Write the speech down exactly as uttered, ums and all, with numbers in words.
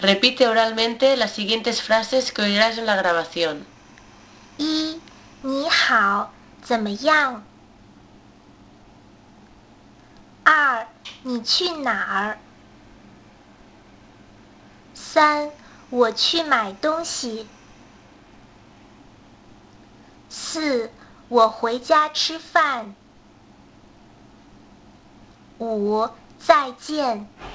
Repite oralmente las siguientes frases que oirás en la grabación. 一，你好，怎么样？二，你去哪儿？三，我去买东西。四，我回家吃饭。五，再见。